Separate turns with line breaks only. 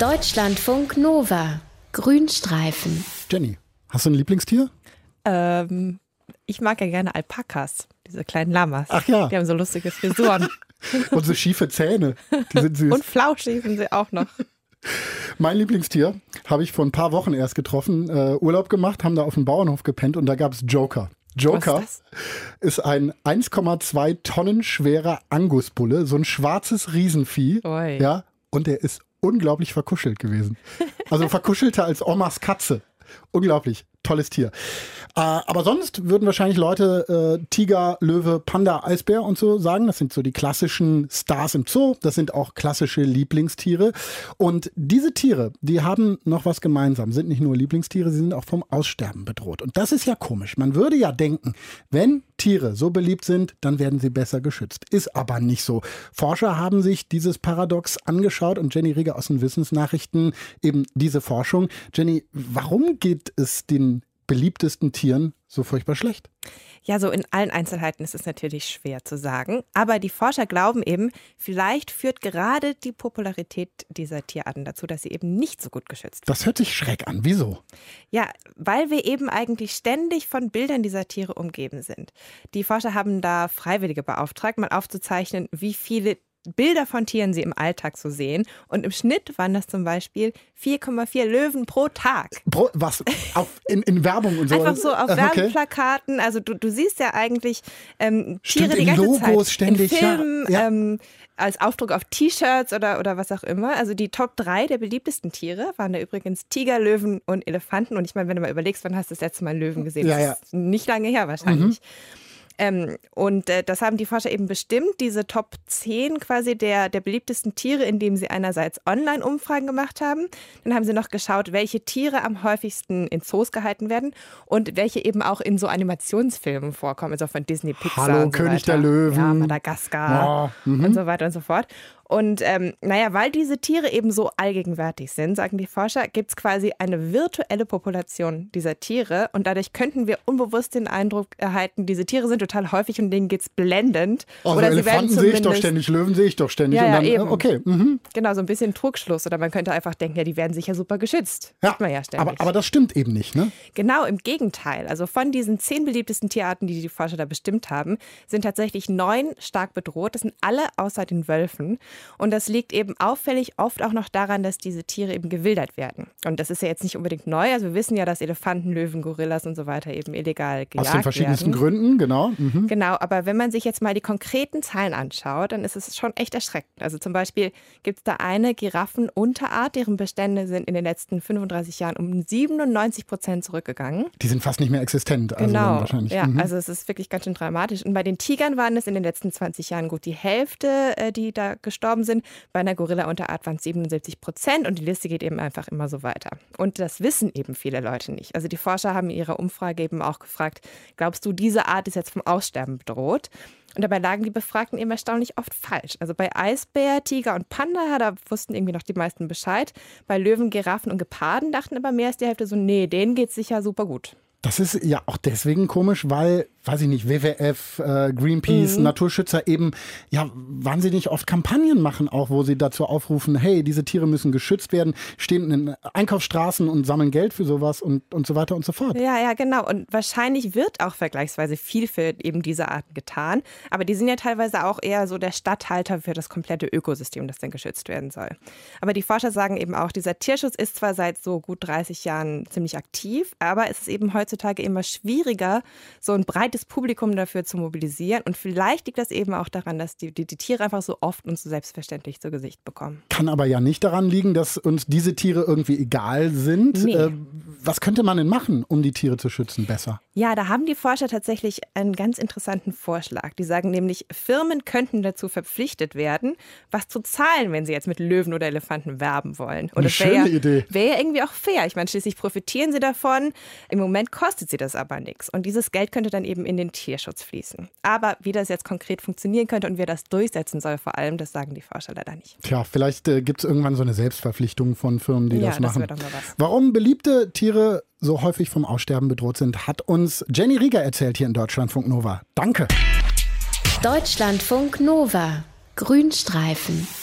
Deutschlandfunk Nova. Grünstreifen.
Jenny, hast du ein Lieblingstier?
Ich mag ja gerne Alpakas, diese kleinen Lamas.
Ach ja.
Die haben so lustige Frisuren.
Und so schiefe Zähne. Die sind süß.
Und flauschig sind sie auch noch.
Mein Lieblingstier habe ich vor ein paar Wochen erst getroffen, Urlaub gemacht, haben da auf dem Bauernhof gepennt und da gab es Joker. Joker ist ein 1,2 Tonnen schwerer Angusbulle, so ein schwarzes Riesenvieh.
Oi.
Ja, und der ist unglaublich verkuschelt gewesen. Also verkuschelter als Omas Katze. Unglaublich, tolles Tier. Aber sonst würden wahrscheinlich Leute Tiger, Löwe, Panda, Eisbär und so sagen. Das sind so die klassischen Stars im Zoo. Das sind auch klassische Lieblingstiere. Und diese Tiere, die haben noch was gemeinsam. Sind nicht nur Lieblingstiere, sie sind auch vom Aussterben bedroht. Und das ist ja komisch. Man würde ja denken, wenn Tiere so beliebt sind, dann werden sie besser geschützt. Ist aber nicht so. Forscher haben sich dieses Paradox angeschaut und Jenny Rieger aus den Wissensnachrichten eben diese Forschung. Jenny, warum geht es den beliebtesten Tieren so furchtbar schlecht?
Ja, so in allen Einzelheiten ist es natürlich schwer zu sagen. Aber die Forscher glauben eben, vielleicht führt gerade die Popularität dieser Tierarten dazu, dass sie eben nicht so gut geschützt werden.
Das hört sich schräg an. Wieso?
Ja, weil wir eben eigentlich ständig von Bildern dieser Tiere umgeben sind. Die Forscher haben da Freiwillige beauftragt, mal aufzuzeichnen, wie viele Bilder von Tieren sie im Alltag so sehen. Und im Schnitt waren das zum Beispiel 4,4 Löwen pro Tag.
Was? In Werbung und so?
Einfach so auf Werbeplakaten. Also du siehst ja eigentlich Tiere die ganze
Logos
Zeit.
Ständig,
in Filmen,
ja.
Als Aufdruck auf T-Shirts oder was auch immer. Also die Top 3 der beliebtesten Tiere waren da übrigens Tiger, Löwen und Elefanten. Und ich meine, wenn du mal überlegst, wann hast du das letzte Mal einen Löwen gesehen?
Ja,
das ist nicht lange her wahrscheinlich. Das haben die Forscher eben bestimmt, diese Top 10 quasi der beliebtesten Tiere, indem sie einerseits Online-Umfragen gemacht haben. Dann haben sie noch geschaut, welche Tiere am häufigsten in Zoos gehalten werden und welche eben auch in so Animationsfilmen vorkommen, also von Disney, Pixar
Hallo,
und so
König
weiter.
der Löwen.
Ja, Madagaskar und so weiter und so fort. Und weil diese Tiere eben so allgegenwärtig sind, sagen die Forscher, gibt es quasi eine virtuelle Population dieser Tiere und dadurch könnten wir unbewusst den Eindruck erhalten, diese Tiere sind total häufig und denen geht's blendend.
Also
oder
Elefanten
sie werden
sehe ich doch ständig, Löwen sehe ich doch ständig.
Ja,
und dann,
eben.
Okay.
Genau, so ein bisschen Trugschluss. Oder man könnte einfach denken, ja, die werden sicher super geschützt.
Ja,
Sieht man ja ständig.
aber das stimmt eben nicht, ne?
Genau, im Gegenteil. Also von diesen 10 beliebtesten Tierarten, die Forscher da bestimmt haben, sind tatsächlich 9 stark bedroht. Das sind alle außer den Wölfen. Und das liegt eben auffällig oft auch noch daran, dass diese Tiere eben gewildert werden. Und das ist ja jetzt nicht unbedingt neu. Also wir wissen ja, dass Elefanten, Löwen, Gorillas und so weiter eben illegal gejagt werden.
Aus den verschiedensten Gründen, genau.
Genau, aber wenn man sich jetzt mal die konkreten Zahlen anschaut, dann ist es schon echt erschreckend. Also zum Beispiel gibt es da eine Giraffenunterart, deren Bestände sind in den letzten 35 Jahren um 97% zurückgegangen.
Die sind fast nicht mehr existent. Also
genau,
wahrscheinlich.
Ja, also es ist wirklich ganz schön dramatisch. Und bei den Tigern waren es in den letzten 20 Jahren gut die Hälfte, die da gestorben sind. Bei einer Gorilla-Unterart waren es 77% und die Liste geht eben einfach immer so weiter. Und das wissen eben viele Leute nicht. Also die Forscher haben in ihrer Umfrage eben auch gefragt, glaubst du, diese Art ist jetzt vom Aussterben bedroht? Und dabei lagen die Befragten eben erstaunlich oft falsch. Also bei Eisbär, Tiger und Panda, da wussten irgendwie noch die meisten Bescheid. Bei Löwen, Giraffen und Geparden dachten aber mehr als die Hälfte so, nee, denen geht's sicher super gut.
Das ist ja auch deswegen komisch, weil, weiß ich nicht, WWF, Greenpeace, Naturschützer eben ja wahnsinnig oft Kampagnen machen, auch wo sie dazu aufrufen, hey, diese Tiere müssen geschützt werden, stehen in Einkaufsstraßen und sammeln Geld für sowas und so weiter und so fort.
Ja, genau. Und wahrscheinlich wird auch vergleichsweise viel für eben diese Arten getan. Aber die sind ja teilweise auch eher so der Statthalter für das komplette Ökosystem, das dann geschützt werden soll. Aber die Forscher sagen eben auch, dieser Tierschutz ist zwar seit so gut 30 Jahren ziemlich aktiv, aber es ist eben heutzutage immer schwieriger, so ein breites Publikum dafür zu mobilisieren. Und vielleicht liegt das eben auch daran, dass die Tiere einfach so oft und so selbstverständlich zu Gesicht bekommen.
Kann aber ja nicht daran liegen, dass uns diese Tiere irgendwie egal sind.
Nee.
Was könnte man denn machen, um die Tiere zu schützen besser?
Ja, da haben die Forscher tatsächlich einen ganz interessanten Vorschlag. Die sagen nämlich, Firmen könnten dazu verpflichtet werden, was zu zahlen, wenn sie jetzt mit Löwen oder Elefanten werben wollen. Und
eine schöne Idee.
Wäre ja irgendwie auch fair. Ich meine, schließlich profitieren sie davon. Im Moment kostet sie das aber nichts. Und dieses Geld könnte dann eben in den Tierschutz fließen. Aber wie das jetzt konkret funktionieren könnte und wer das durchsetzen soll vor allem, das sagen die Forscher leider nicht.
Tja, vielleicht gibt es irgendwann so eine Selbstverpflichtung von Firmen, die das machen.
Ja, das wäre doch mal was.
Warum beliebte Tiere so häufig vom Aussterben bedroht sind, hat uns Jenny Rieger erzählt hier in Deutschlandfunk Nova. Danke.
Deutschlandfunk Nova. Grünstreifen.